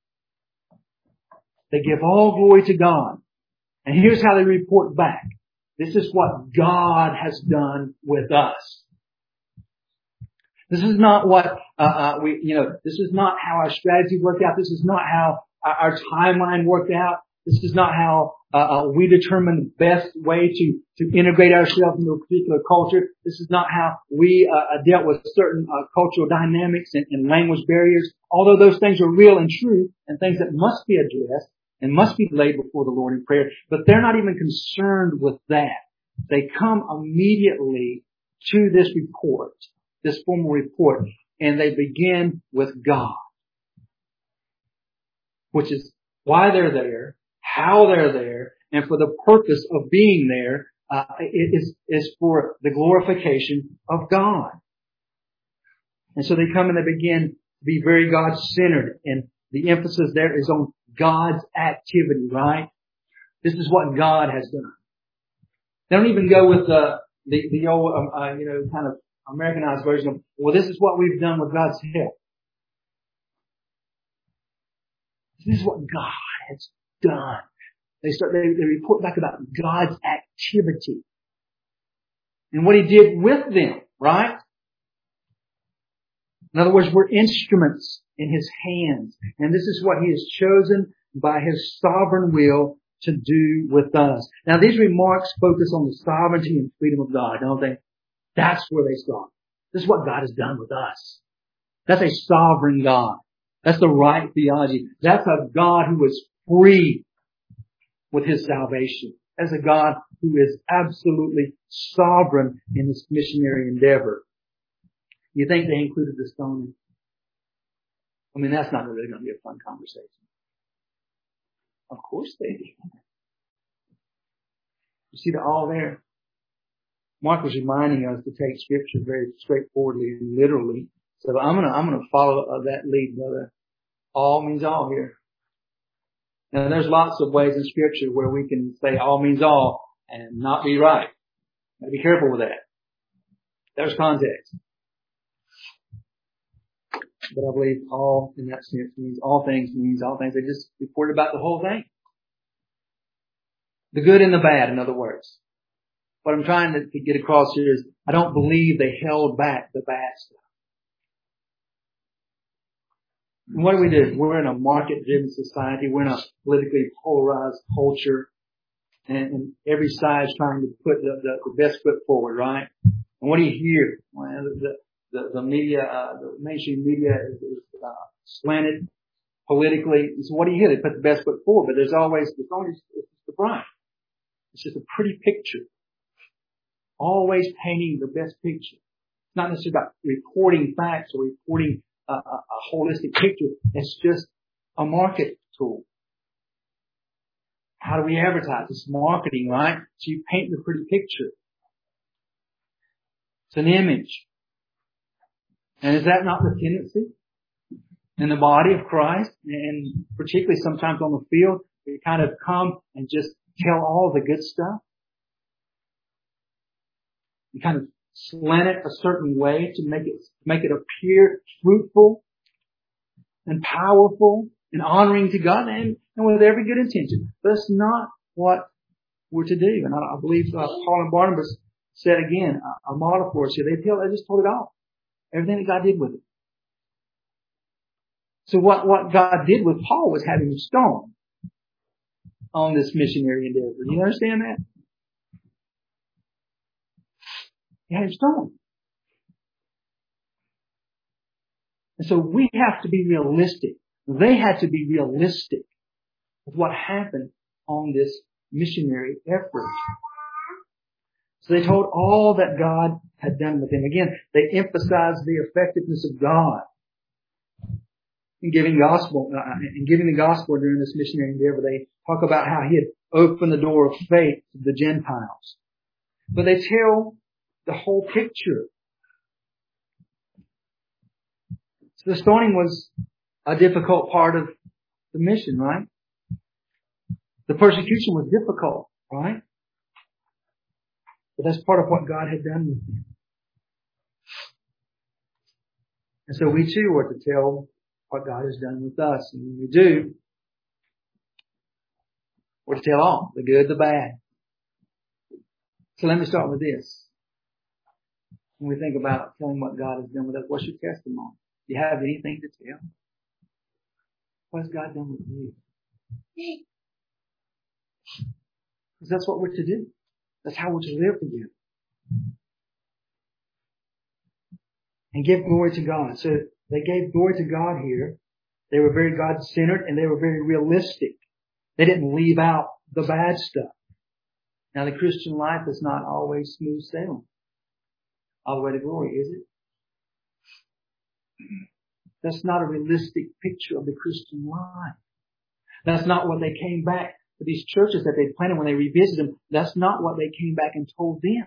They give all glory to God. And here's how they report back. This is what God has done with us. This is not what uh, uh, we, you know, this is not how our strategy worked out. This is not how our, our timeline worked out. This is not how uh, uh, we determine the best way to, to integrate ourselves into a particular culture. This is not how we uh, dealt with certain uh, cultural dynamics and, and language barriers. Although those things are real and true and things that must be addressed and must be laid before the Lord in prayer, but they're not even concerned with that. They come immediately to this report, this formal report, and they begin with God, which is why they're there, how they're there, and for the purpose of being there uh, is is for the glorification of God. And so they come and they begin to be very God-centered, and the emphasis there is on God's activity, right? This is what God has done. They don't even go with the the, the old, um, uh, you know, kind of Americanized version of, well, this is what we've done with God's help. This is what God has done. They start, they, they report back about God's activity and what He did with them, right? In other words, we're instruments in His hands. And this is what He has chosen by His sovereign will to do with us. Now, these remarks focus on the sovereignty and freedom of God, don't they? That's where they start. This is what God has done with us. That's a sovereign God. That's the right theology. That's a God who is free with His salvation. That's a God who is absolutely sovereign in His missionary endeavor. You think they included the stoning? I mean, that's not really going to be a fun conversation. Of course they did. You see the all there? Mark was reminding us to take Scripture very straightforwardly and literally. So I'm gonna I'm gonna follow that lead, brother. All means all here. Now, there's lots of ways in Scripture where we can say all means all and not be right. Gotta be careful with that. There's context. But I believe all in that sense means all things means all things. They just report about the whole thing. The good and the bad, in other words. What I'm trying to, to get across here is I don't believe they held back the bad stuff. And what do we do? We're in a market-driven society. We're in a politically polarized culture. And, and every side is trying to put the, the, the best foot forward, right? And what do you hear? Well, the, the, the media, uh, the mainstream media is, is uh, slanted politically. So what do you hear? They put the best foot forward, but there's always, it's always it's the bride. It's just a pretty picture. Always painting the best picture. It's not necessarily about reporting facts or reporting a, a, a holistic picture. It's just a market tool. How do we advertise? It's marketing, right? So you paint the pretty picture. It's an image. And is that not the tendency in the body of Christ? And particularly sometimes on the field, we kind of come and just tell all the good stuff. You kind of slant it a certain way to make it make it appear fruitful and powerful and honoring to God and, and with every good intention. That's not what we're to do. And I, I believe uh, Paul and Barnabas said again, a, a model for us here. They tell, they just told it all. Everything that God did with it. So what, what God did with Paul was having him stoned on this missionary endeavor. Do you understand that? He had him stoned. And so we have to be realistic. They had to be realistic with what happened on this missionary effort. So they told all that God had done with him. Again, they emphasized the effectiveness of God in giving gospel, uh, in giving the gospel during this missionary endeavor. They talk about how he had opened the door of faith to the Gentiles. But they tell the whole picture. So the stoning was a difficult part of the mission, right? The persecution was difficult, right? But that's part of what God had done with them. And so we too are to tell what God has done with us. And when we do, we're to tell all, the good, the bad. So let me start with this. When we think about telling what God has done with us, what's your testimony? Do you have anything to tell? What has God done with you? Because that's what we're to do. That's how we're to live together. And give glory to God. So they gave glory to God here. They were very God-centered and they were very realistic. They didn't leave out the bad stuff. Now the Christian life is not always smooth sailing all the way to glory, is it? That's not a realistic picture of the Christian life. That's not what they came back to these churches that they planted when they revisited them. That's not what they came back and told them.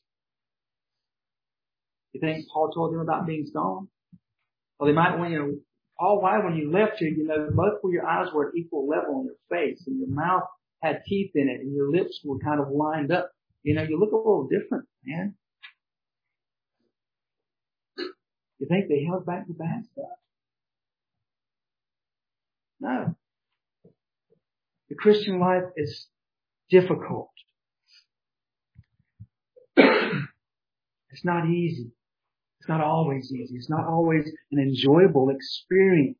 You think Paul told them about being stoned? Well, they might, when you know, Paul, why when you left here, you know, both of your eyes were at equal level on your face, and your mouth had teeth in it, and your lips were kind of lined up. You know, you look a little different, man. You think they held back the bad stuff? No. The Christian life is difficult. It's not easy. It's not always easy. It's not always an enjoyable experience.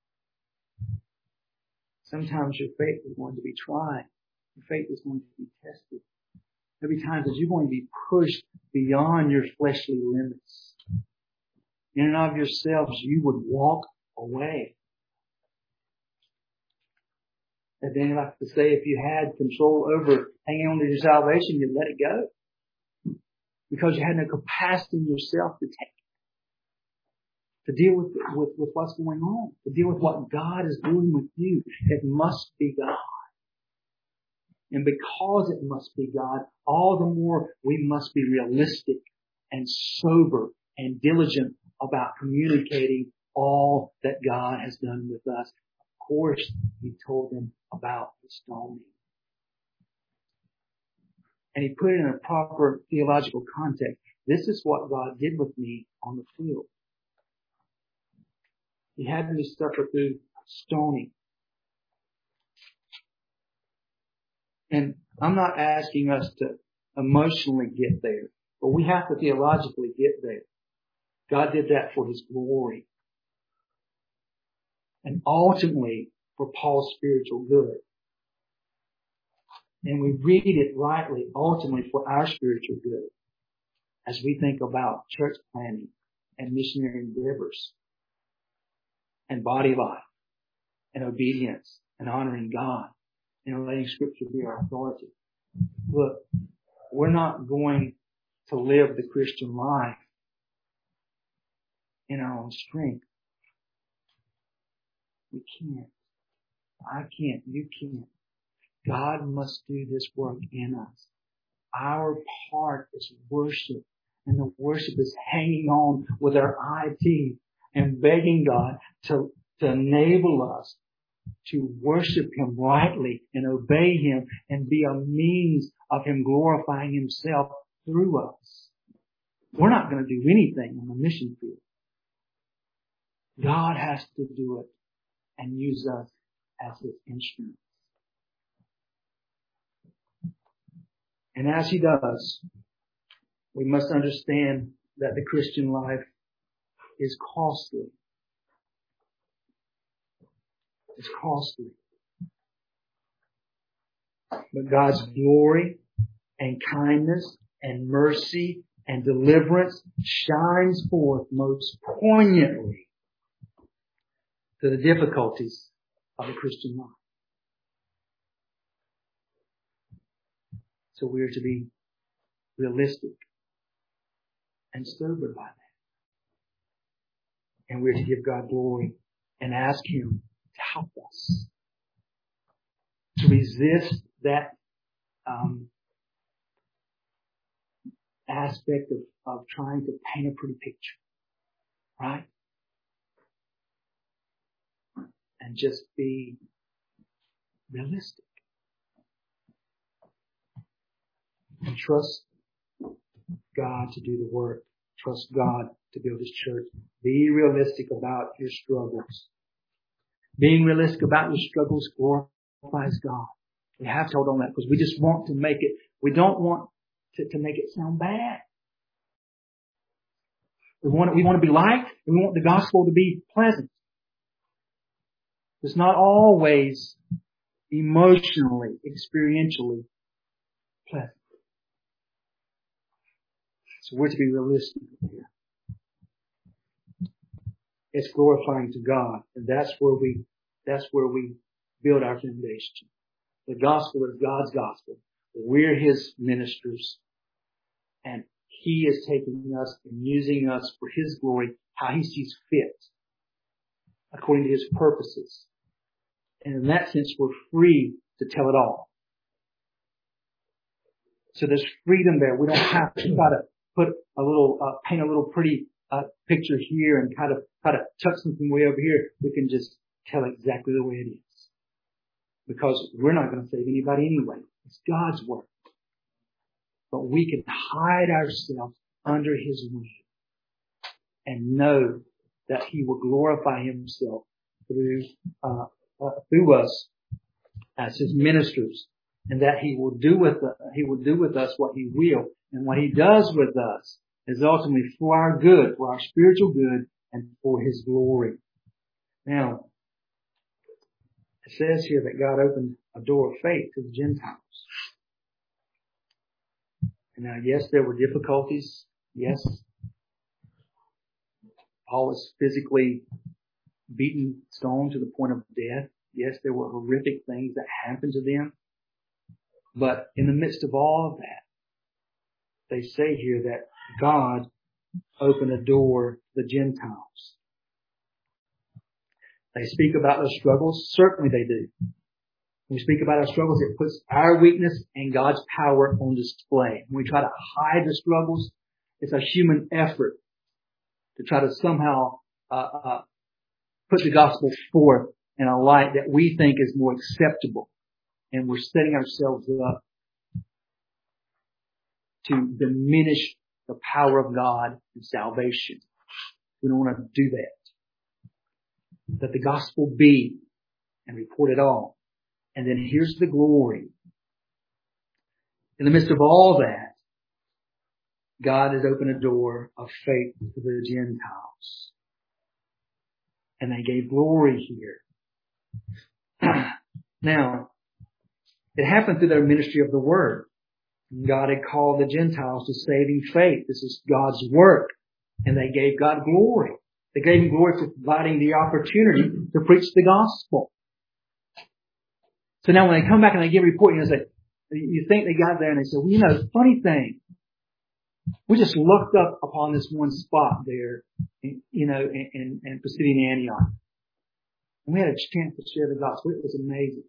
Sometimes your faith is going to be tried. Your faith is going to be tested. There'll be times that you're going to be pushed beyond your fleshly limits. In and of yourselves, you would walk away. And then, like to say, if you had control over hanging on to your salvation, you'd let it go. Because you had no capacity in yourself to take it. To deal with, with, with what's going on. To deal with what God is doing with you. It must be God. And because it must be God, all the more we must be realistic and sober and diligent about communicating all that God has done with us. Of course, He told them about the stoning. And He put it in a proper theological context. This is what God did with me on the field. He had me suffer through stoning. And I'm not asking us to emotionally get there, but we have to theologically get there. God did that for His glory. And ultimately for Paul's spiritual good. And we read it rightly, ultimately for our spiritual good. As we think about church planning and missionary endeavors and body life and obedience and honoring God and letting Scripture be our authority. Look, we're not going to live the Christian life in our own strength. We can't. I can't. You can't. God must do this work in us. Our part is worship. And the worship is hanging on with our eye teeth and begging God to, to enable us to worship Him rightly and obey Him and be a means of Him glorifying Himself through us. We're not going to do anything on the mission field. God has to do it and use us as His instruments. And as He does, we must understand that the Christian life is costly. It's costly. But God's glory and kindness and mercy and deliverance shines forth most poignantly to the difficulties of the Christian life. So we are to be realistic and sober by that. And we're to give God glory and ask Him to help us to resist that um, aspect of, of trying to paint a pretty picture, right? And just be realistic. And trust God to do the work. Trust God to build His church. Be realistic about your struggles. Being realistic about your struggles glorifies God. We have to hold on that because we just want to make it, we don't want to, to make it sound bad. We want, we want to be liked and we want the gospel to be pleasant. It's not always emotionally, experientially pleasant. So we're to be realistic here. It's glorifying to God, and that's where we that's where we build our foundation. The gospel is God's gospel. We're His ministers, and He is taking us and using us for His glory, how He sees fit, according to His purposes. And in that sense, we're free to tell it all. So there's freedom there. We don't have to try to put a little, uh, paint a little pretty uh, picture here and kind of try to tuck something way over here. We can just tell exactly the way it is. Because we're not going to save anybody anyway. It's God's work. But we can hide ourselves under His wing and know that He will glorify Himself through, uh, uh, through us as His ministers. And that He will do with us, He will do with us what He will. And what He does with us is ultimately for our good, for our spiritual good, and for His glory. Now, it says here that God opened a door of faith to the Gentiles. And now, yes, there were difficulties. Yes, Paul was physically beaten, stoned to the point of death. Yes, there were horrific things that happened to them. But in the midst of all of that, they say here that God opened a door to the Gentiles. They speak about their struggles. Certainly they do. When we speak about our struggles, it puts our weakness and God's power on display. When we try to hide the struggles, it's a human effort to try to somehow uh, uh, put the gospel forth in a light that we think is more acceptable. And we're setting ourselves up to diminish the power of God and salvation. We don't want to do that. Let the gospel be and report it all. And then here's the glory. In the midst of all that, God has opened a door of faith to the Gentiles. And they gave glory here. Now, it happened through their ministry of the Word. God had called the Gentiles to saving faith. This is God's work. And they gave God glory. They gave Him glory for providing the opportunity to preach the gospel. So now when they come back and they give a report, you know, say, you think they got there and they say, well, you know, funny thing. We just looked up upon this one spot there, in, you know, in, in, in Pisidian Antioch. And we had a chance to share the gospel. It was amazing.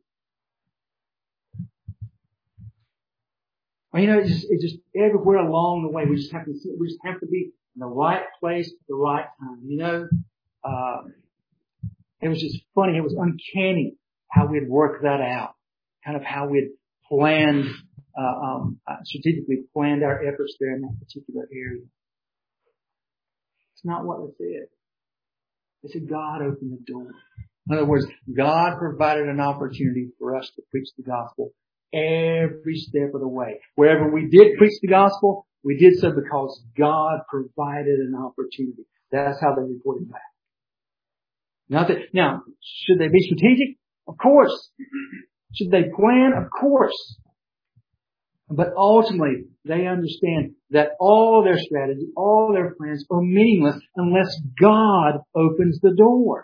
Well, you know, it just, it just everywhere along the way, we just have to, we just have to be in the right place at the right time. You know, uh, it was just funny. It was uncanny how we had worked that out. Kind of how we had planned, uh, um, uh, strategically planned our efforts there in that particular area. It's not what they said. They said God opened the door. In other words, God provided an opportunity for us to preach the gospel every step of the way. Wherever we did preach the gospel, we did so because God provided an opportunity. That's how they reported back. Not that, now, should they be strategic? Of course. Should they plan? Of course. But ultimately, they understand that all their strategy, all their plans are meaningless unless God opens the door.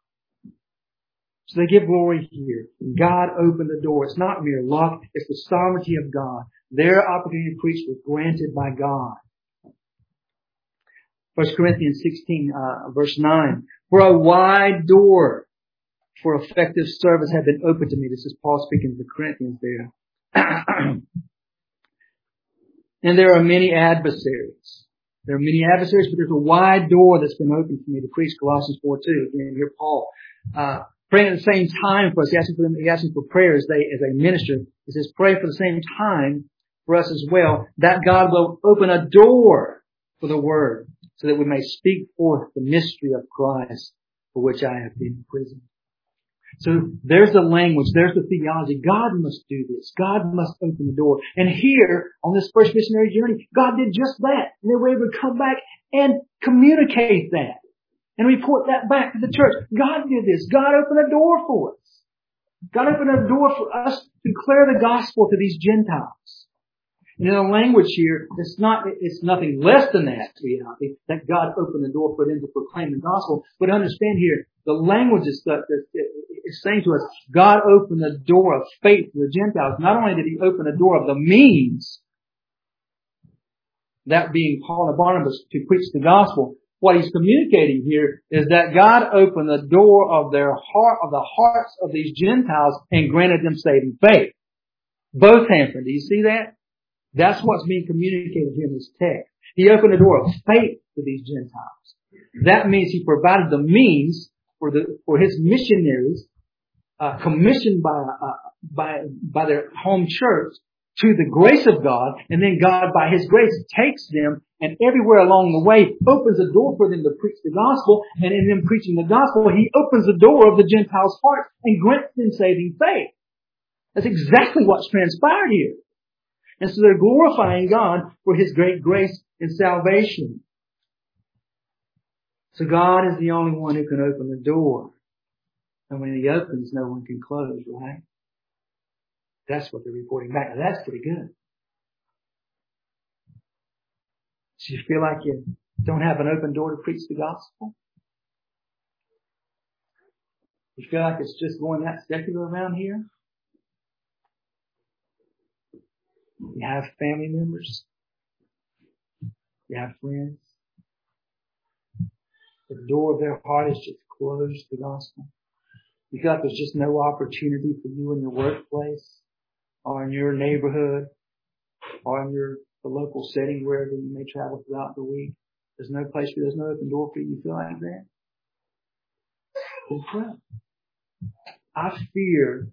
So they give glory here. God opened the door. It's not mere luck. It's the sovereignty of God. Their opportunity to preach was granted by God. First Corinthians sixteen, uh, verse nine. For a wide door for effective service had been opened to me. This is Paul speaking to the Corinthians there. And there are many adversaries. There are many adversaries, but there's a wide door that's been opened for me to preach Colossians four two. Again, here Paul, uh, praying at the same time for us. He asks for them, he asks for prayer as they, as they minister. He says, pray for the same time for us as well, that God will open a door for the Word so that we may speak forth the mystery of Christ for which I have been imprisoned. So there's the language, there's the theology. God must do this. God must open the door. And here, on this first missionary journey, God did just that. And they were able to come back and communicate that and report that back to the church. God did this. God opened a door for us. God opened a door for us to declare the gospel to these Gentiles. And in the language here, it's not, it's nothing less than that reality, that God opened the door for them to proclaim the gospel. But understand here, the language is such that it's saying to us, God opened the door of faith to the Gentiles. Not only did He open the door of the means, that being Paul and Barnabas, to preach the gospel, what He's communicating here is that God opened the door of their heart, of the hearts of these Gentiles, and granted them saving faith. Both Hanford, do you see that? That's what's being communicated here in this text. He opened the door of faith to these Gentiles. That means He provided the means for the for His missionaries, uh, commissioned by uh, by by their home church, to the grace of God, and then God, by His grace, takes them and everywhere along the way opens a door for them to preach the gospel, and in them preaching the gospel, He opens the door of the Gentiles' hearts and grants them saving faith. That's exactly what's transpired here. And so they're glorifying God for His great grace and salvation. So God is the only one who can open the door. And when He opens, no one can close, right? That's what they're reporting back. Now, that's pretty good. So you feel like you don't have an open door to preach the gospel? You feel like it's just going that secular around here? You have family members. You have friends. The door of their heart is just closed to the gospel. You feel like there's just no opportunity for you in your workplace, or in your neighborhood, or in your the local setting wherever you may travel throughout the week. There's no place where there's no open door for you. You feel like that? Then pray. I fear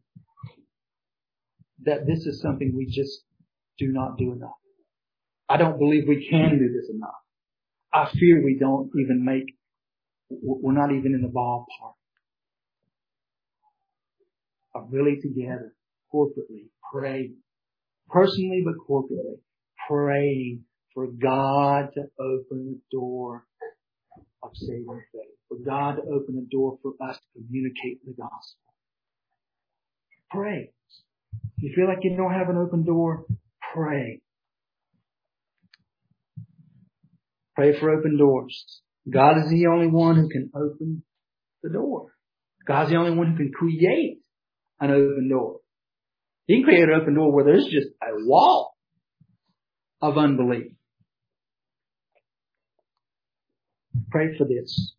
that this is something we just do not do enough. I don't believe we can do this enough. I fear we don't even make, we're not even in the ballpark of really together, corporately, praying, personally but corporately, praying for God to open the door of saving faith, for God to open the door for us to communicate the gospel. Pray. If you feel like you don't have an open door, pray. Pray for open doors. God is the only one who can open the door. God's the only one who can create an open door. He can create an open door where there's just a wall of unbelief. Pray for this.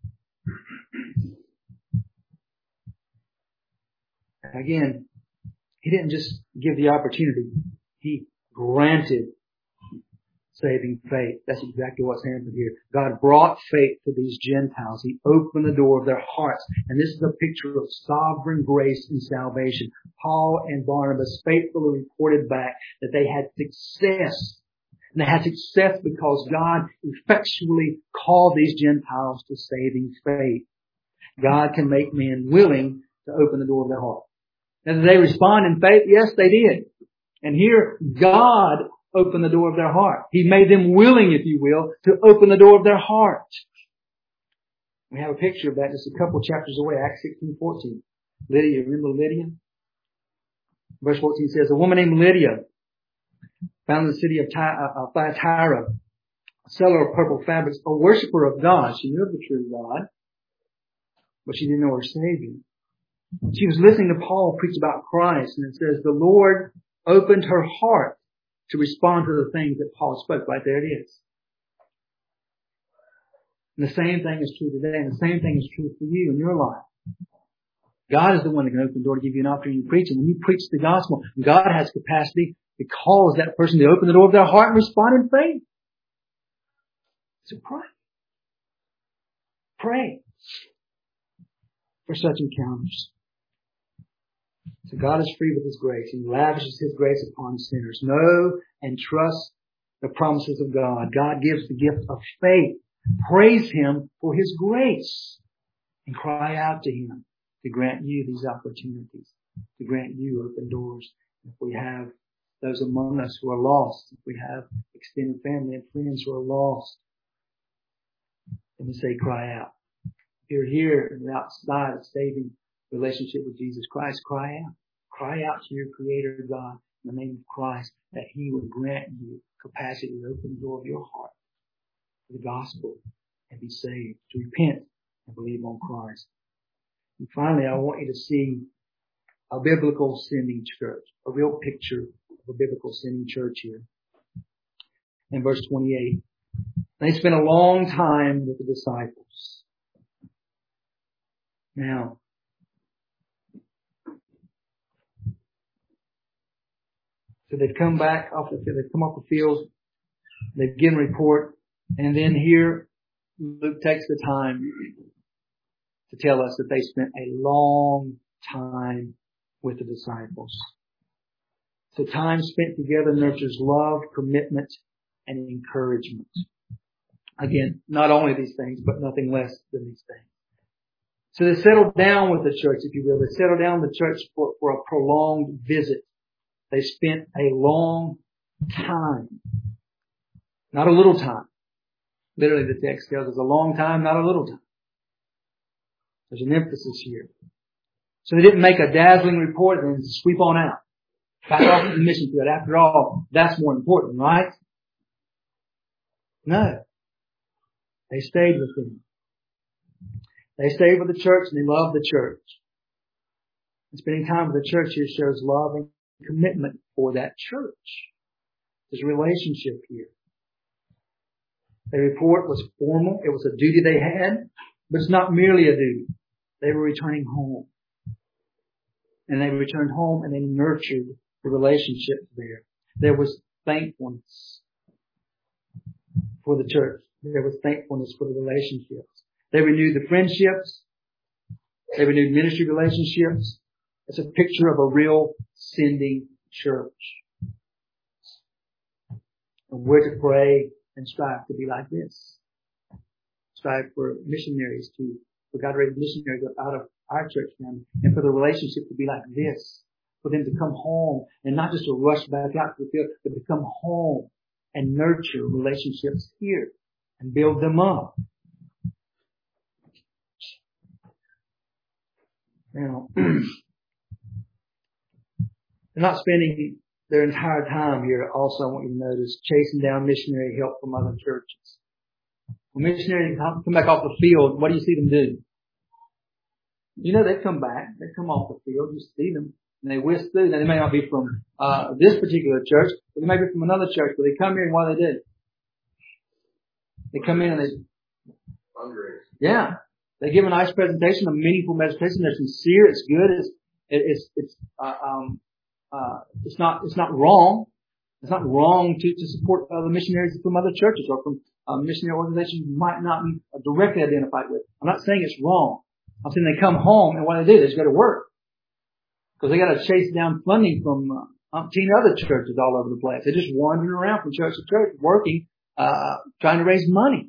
Again, He didn't just give the opportunity. He granted saving faith. That's exactly what's happened here. God brought faith to these Gentiles. He opened the door of their hearts. And this is a picture of sovereign grace and salvation. Paul and Barnabas faithfully reported back that they had success. And they had success because God effectually called these Gentiles to saving faith. God can make men willing to open the door of their heart. And did they respond in faith? Yes, they did. And here, God opened the door of their heart. He made them willing, if you will, to open the door of their heart. We have a picture of that just a couple chapters away, Acts sixteen fourteen. Lydia, remember Lydia? Verse fourteen says, a woman named Lydia, found in the city of Thyatira, a seller of purple fabrics, a worshiper of God. She knew of the true God, but she didn't know her Savior. She was listening to Paul preach about Christ, and it says, the Lord opened her heart to respond to the things that Paul spoke. Right there it is. And the same thing is true today, and the same thing is true for you in your life. God is the one that can open the door to give you an opportunity to preach. And when you preach the gospel, God has capacity to cause that person to open the door of their heart and respond in faith. So pray. Pray for such encounters. So God is free with His grace. He lavishes His grace upon sinners. Know and trust the promises of God. God gives the gift of faith. Praise Him for His grace and cry out to Him to grant you these opportunities, to grant you open doors. If we have those among us who are lost, if we have extended family and friends who are lost, then we say, cry out. If you're here and outside of saving relationship with Jesus Christ, cry out. Cry out to your Creator God in the name of Christ that He would grant you capacity to open the door of your heart to the gospel and be saved, to repent and believe on Christ. And finally, I want you to see a biblical sending church, a real picture of a biblical sending church here. In verse twenty-eight, they spent a long time with the disciples. Now, so they've come back off the field, they've come off the field, they've given report, and then here Luke takes the time to tell us that they spent a long time with the disciples. So time spent together nurtures love, commitment, and encouragement. Again, not only these things, but nothing less than these things. So they settled down with the church, if you will. They settled down with the church for, for a prolonged visit. They spent a long time. Not a little time. Literally the text tells us a long time, not a little time. There's an emphasis here. So they didn't make a dazzling report and then sweep on out. Back off to the mission field. After all, that's more important, right? No. They stayed with them. They stayed with the church and they loved the church. And spending time with the church here shows love and commitment for that church. There's a relationship here. Their report was formal. It was a duty they had, but it's not merely a duty. They were returning home. And they returned home and they nurtured the relationship there. There was thankfulness for the church. There was thankfulness for the relationships. They renewed the friendships. They renewed ministry relationships. It's a picture of a real sending church. And we're to pray and strive to be like this. Strive for missionaries to, for God to raise missionaries up out of our church family, and for the relationship to be like this. For them to come home and not just to rush back out to the field, but to come home and nurture relationships here and build them up. Now, they're not spending their entire time here. Also, I want you to notice chasing down missionary help from other churches. When missionaries come back off the field, what do you see them do? You know, they come back. They come off the field. You see them. And they whisk through. Now, they may not be from uh this particular church, but they may be from another church. But they come here and what do they do? They come in and they... Yeah. They give a nice presentation, a meaningful presentation. They're sincere. It's good. It's, it, it's, it's, uh, um, uh, it's not, it's not wrong. It's not wrong to, to support other missionaries from other churches or from uh, missionary organizations you might not be directly identified with. I'm not saying it's wrong. I'm saying they come home and what do they do? They just go to work. Because they got to chase down funding from uh, umpteen other churches all over the place. They're just wandering around from church to church, working, uh, trying to raise money.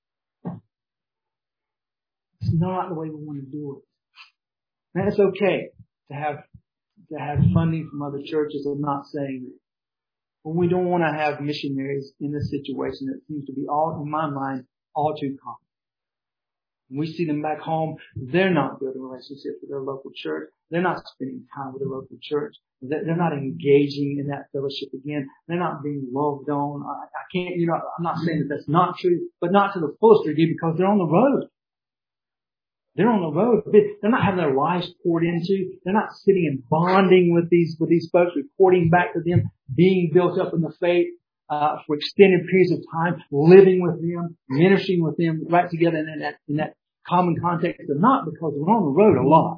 It's not the way we want to do it. And it's okay to have to have funding from other churches. I'm not saying that. But we don't want to have missionaries in this situation that seems to be all, in my mind, all too common. When we see them back home, they're not building relationships with their local church. They're not spending time with their local church. They're not engaging in that fellowship again. They're not being loved on. I, I can't, you know, I'm not saying that that's not true, but not to the fullest degree because they're on the road. They're on the road. They're not having their lives poured into. They're not sitting and bonding with these, with these folks, reporting back to them, being built up in the faith, uh, for extended periods of time, living with them, ministering with them right together in that, in that common context. They're not because we're on the road a lot.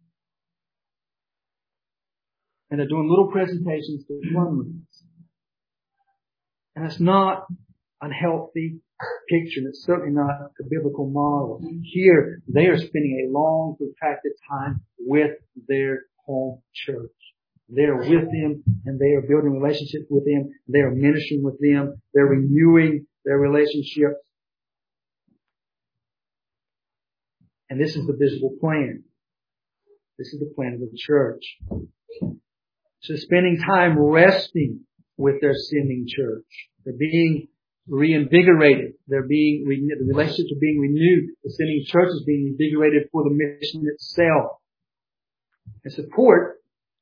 And they're doing little presentations to one. And it's not unhealthy picture, and it's certainly not a biblical model. Here, they are spending a long, protracted time with their home church. They are with them and they are building relationships with them. They are ministering with them. They're renewing their relationships. And this is the visible plan. This is the plan of the church. So spending time resting with their sinning church. They're being reinvigorated. They're being, the relationships are being renewed. The sinning church is being invigorated for the mission itself. And support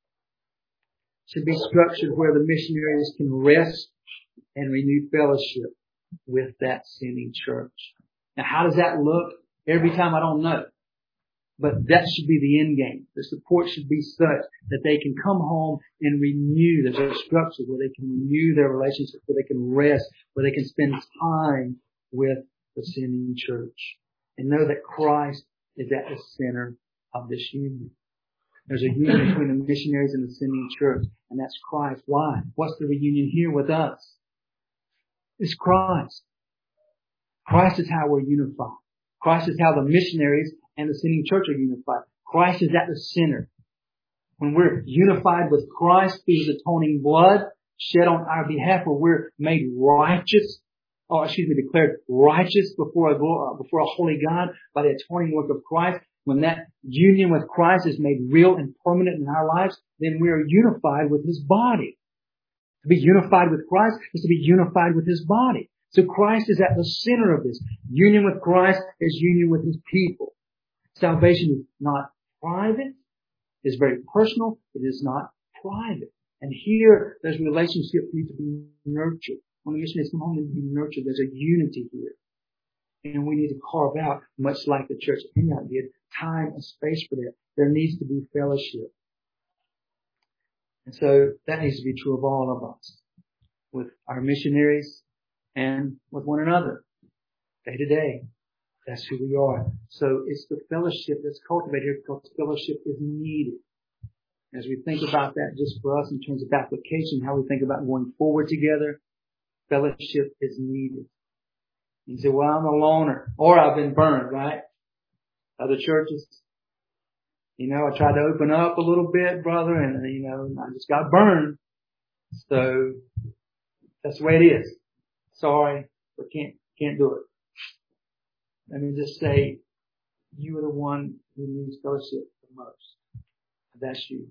should be structured where the missionaries can rest and renew fellowship with that sinning church. Now, how does that look? Every time I don't know. But that should be the end game. The support should be such that they can come home and renew. There's a structure where they can renew their relationship, where they can rest, where they can spend time with the sinning church. And know that Christ is at the center of this union. There's a union between the missionaries and the sinning church, and that's Christ. Why? What's the reunion here with us? It's Christ. Christ is how we're unified. Christ is how the missionaries and the sinning church are unified. Christ is at the center. When we're unified with Christ through His atoning blood shed on our behalf, where we're made righteous, or excuse me, declared righteous before a, before a holy God by the atoning work of Christ, when that union with Christ is made real and permanent in our lives, then we are unified with His body. To be unified with Christ is to be unified with His body. So Christ is at the center of this. Union with Christ is union with His people. Salvation is not private. It's very personal. It is not private. And here, there's relationships need to be nurtured. When the missionaries come home, they need to be nurtured. There's a unity here. And we need to carve out, much like the church in Antioch did, time and space for that. There needs to be fellowship. And so that needs to be true of all of us, with our missionaries and with one another, day to day. That's who we are. So it's the fellowship that's cultivated here, because fellowship is needed. As we think about that just for us in terms of application, how we think about going forward together, fellowship is needed. You say, well, I'm a loner, or I've been burned, right? Other churches. You know, I tried to open up a little bit, brother, and, you know, I just got burned. So that's the way it is. Sorry, but can't, can't do it. Let me just say, you are the one who needs fellowship the most. That's you.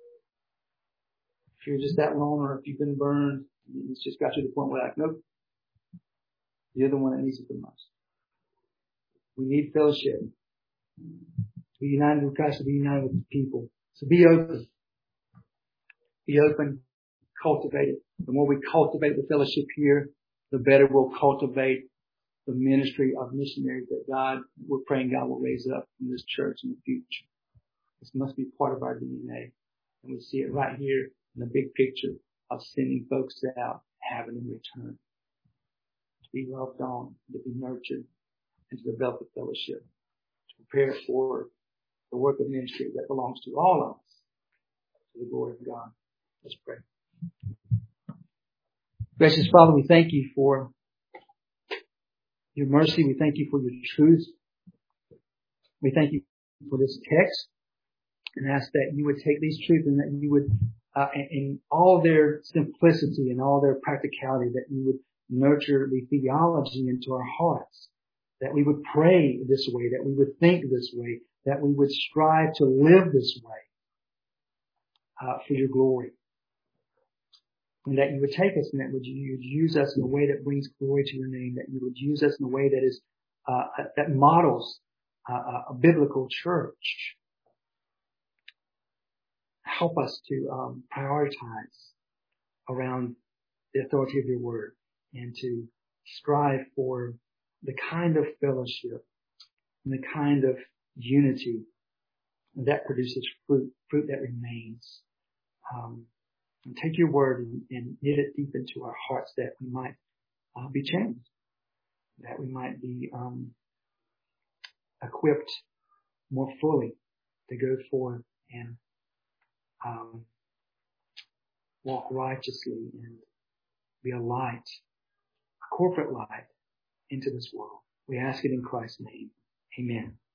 If you're just that loner, if you've been burned, it's just got you to the point where like, nope, you're the one that needs it the most. We need fellowship. To be united with Christ, to be united with the people. So be open. Be open. Cultivate it. The more we cultivate the fellowship here, the better we'll cultivate the ministry of missionaries that God, we're praying God will raise up in this church in the future. This must be part of our D N A. And we see it right here in the big picture of sending folks out, having in return. To be loved on, to be nurtured, and to develop a fellowship. To prepare for the work of ministry that belongs to all of us. To the glory of God. Let's pray. Gracious Father, we thank you for your mercy. We thank you for your truth. We thank you for this text, and ask that you would take these truths and that you would, uh, in, in all their simplicity and all their practicality, that you would nurture the theology into our hearts, that we would pray this way, that we would think this way, that we would strive to live this way uh, for your glory. And that you would take us and that would you would use us in a way that brings glory to your name, that you would use us in a way that is uh, that models uh, a biblical church. Help us to um, prioritize around the authority of your word and to strive for the kind of fellowship and the kind of unity that produces fruit, fruit that remains. Um, and take your word and, and knit it deep into our hearts that we might uh, be changed, that we might be um, equipped more fully to go forth and um, walk righteously and be a light, a corporate light into this world. We ask it in Christ's name. Amen.